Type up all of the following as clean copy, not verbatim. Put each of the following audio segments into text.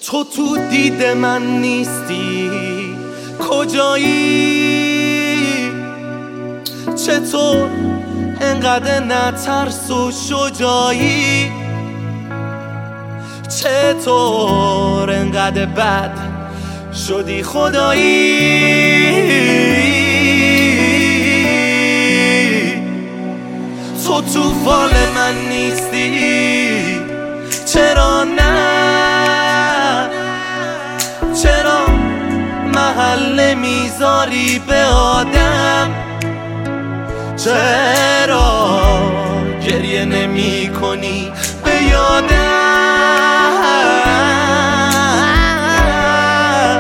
تو تو دید من نیستی، کجایی؟ چطور انقدر نترس و شجاعی؟ چطور انقدر بد شدی خدایی؟ تو فال من نیستی، چرا نه؟ چرا محل میذاری به آدم؟ چرا گریه نمی کنی به یادم؟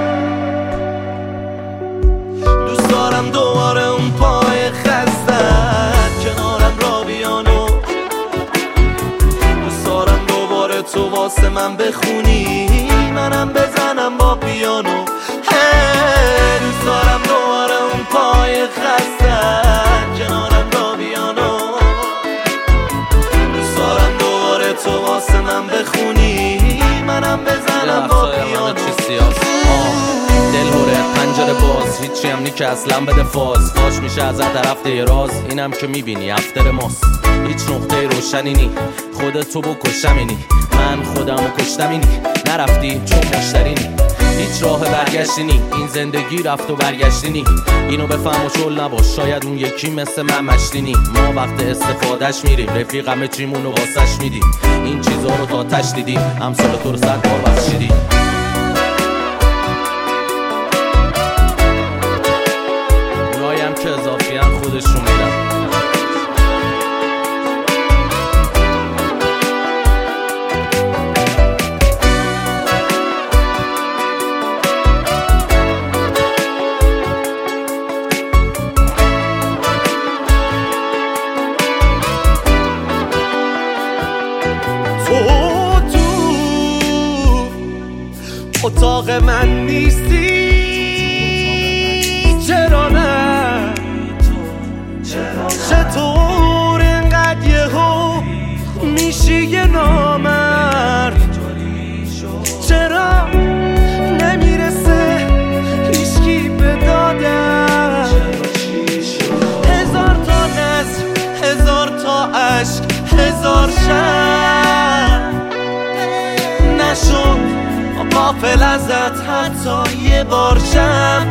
دوست دارم دوباره اون پای خستت کنارم را بیانو، دوست دارم دوباره تو واسه من بخونی منم بزنم با پیانو. دوست دارم دوباره اون پای خستت کنارم را بیانو، دوست دارم دوباره تو واسه من بخونی منم بزنم با پیانو. دل هوره پنجره باز، هیچی هم نی که اصلا بده فاز. فاش میشه از رفته راز، اینم که میبینی افتر ماست. هیچ نقطه روشنی نی، خودتو بکشم اینی، من خودمو کشتم اینی. نرفتی چون مشتری نی، هیچ راه برگشتی نی، این زندگی رفت و برگشتی نی. اینو بفهم و شل نباش، شاید اون یکی مثل من مشتی نی. ما وقت استفادهش میریم، رفیقم چیمونو واسش میدیم. این چیزا رو تا تش دیدیم، امثال تو رو 100 بار بخشیدیم. اونایی که اضافی هم خودشون میدن. تو اتاق من نیستی، چرا نه؟ چطور انقدر یهو میشی یه نامرد؟ چرا نمیرسه هیچکی به دادم؟ هزار تا نظر، هزار تا عشق، هزار شب نشد غافل ازت حتی یه بار شم.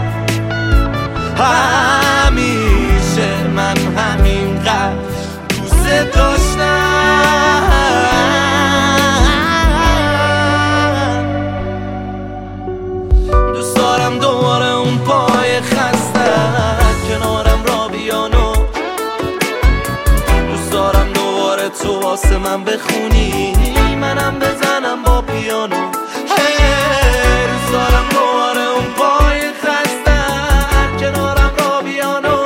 همیشه من همینقدر دوست داشتم. دوست دارم دوباره اون پای خستت کنارم را بیانو، دوست دارم دوباره تو واسه من بخونی منم بزنم با پیانو. دوست دارم دوباره اون پای خستت کنارم را بیانو،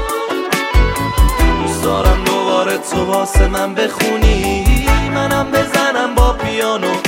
دوست دارم دوباره تو واسه من بخونی منم بزنم با پیانو.